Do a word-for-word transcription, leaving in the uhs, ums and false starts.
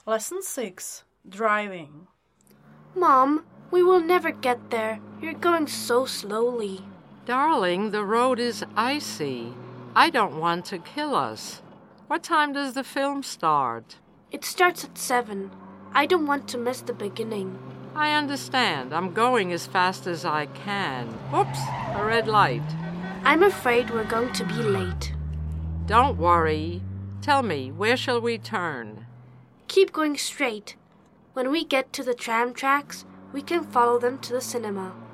Lesson six. Driving. Mom, we will never get there. You're going so slowly. Darling, the road is icy. I don't want to kill us. What time does the film start? It starts at seven. I don't want to miss the beginning. I understand. I'm going as fast as I can. Oops, a red light. I'm afraid we're going to be late. Don't worry. Tell me, where shall we turn? Keep going straight. When we get to the tram tracks, we can follow them to the cinema.